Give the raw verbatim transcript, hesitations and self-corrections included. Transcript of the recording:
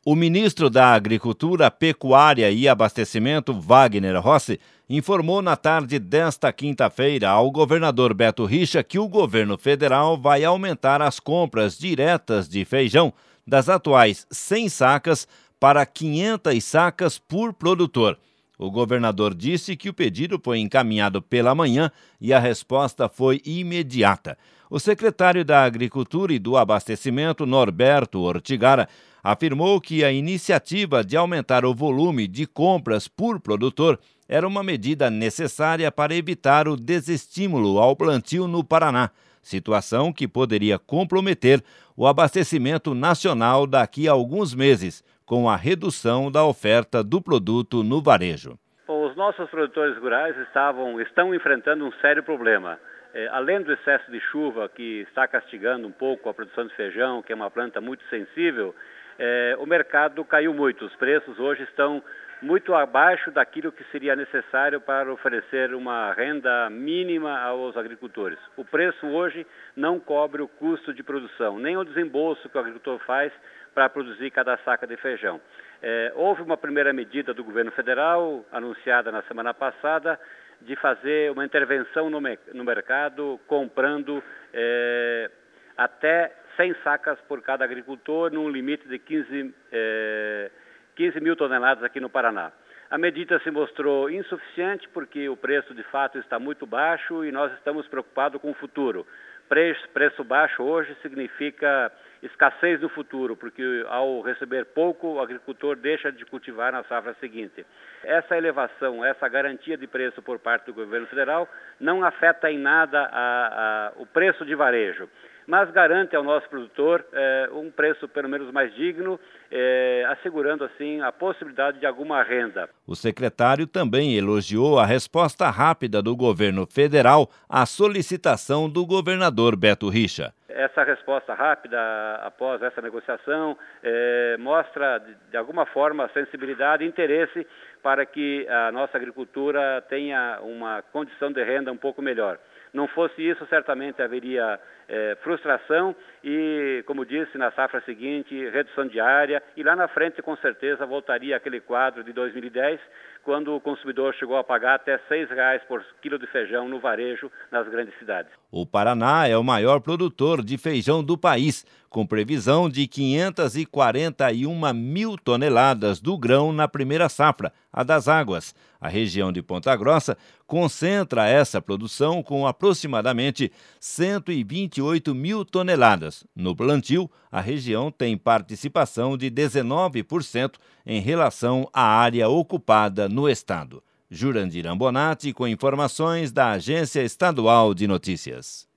O ministro da Agricultura, Pecuária e Abastecimento, Wagner Rossi, informou na tarde desta quinta-feira ao governador Beto Richa que o governo federal vai aumentar as compras diretas de feijão das atuais cem sacas para quinhentas sacas por produtor. O governador disse que o pedido foi encaminhado pela manhã e a resposta foi imediata. O secretário da Agricultura e do Abastecimento, Norberto Ortigara, afirmou que a iniciativa de aumentar o volume de compras por produtor era uma medida necessária para evitar o desestímulo ao plantio no Paraná, situação que poderia comprometer o abastecimento nacional daqui a alguns meses, com a redução da oferta do produto no varejo. Os nossos produtores rurais estavam, estão enfrentando um sério problema. É, além do excesso de chuva que está castigando um pouco a produção de feijão, que é uma planta muito sensível, é, o mercado caiu muito. Os preços hoje estão muito abaixo daquilo que seria necessário para oferecer uma renda mínima aos agricultores. O preço hoje não cobre o custo de produção, nem o desembolso que o agricultor faz para produzir cada saca de feijão. É, houve uma primeira medida do governo federal, anunciada na semana passada, de fazer uma intervenção no, no mercado, comprando é, até cem sacas por cada agricultor, num limite de quinze, é, quinze mil toneladas aqui no Paraná. A medida se mostrou insuficiente porque o preço de fato está muito baixo e nós estamos preocupados com o futuro. Preço, preço baixo hoje significa escassez no futuro, porque ao receber pouco, o agricultor deixa de cultivar na safra seguinte. Essa elevação, essa garantia de preço por parte do governo federal não afeta em nada a, a, o preço de varejo, mas garante ao nosso produtor eh, um preço pelo menos mais digno, eh, assegurando assim a possibilidade de alguma renda. O secretário também elogiou a resposta rápida do governo federal à solicitação do governador Beto Richa. Essa resposta rápida após essa negociação eh, mostra de, de alguma forma sensibilidade e interesse para que a nossa agricultura tenha uma condição de renda um pouco melhor. Não fosse isso, certamente haveria é, frustração e, como disse, na safra seguinte, redução de área e lá na frente, com certeza, voltaria aquele quadro de dois mil e dez, quando o consumidor chegou a pagar até seis reais por quilo de feijão no varejo nas grandes cidades. O Paraná é o maior produtor de feijão do país, com previsão de quinhentas e quarenta e uma mil toneladas do grão na primeira safra, a das águas. A região de Ponta Grossa concentra essa produção com aproximadamente cento e vinte e oito mil toneladas. No plantio, a região tem participação de dezenove por cento em relação à área ocupada no estado. Jurandir Ambonati com informações da Agência Estadual de Notícias.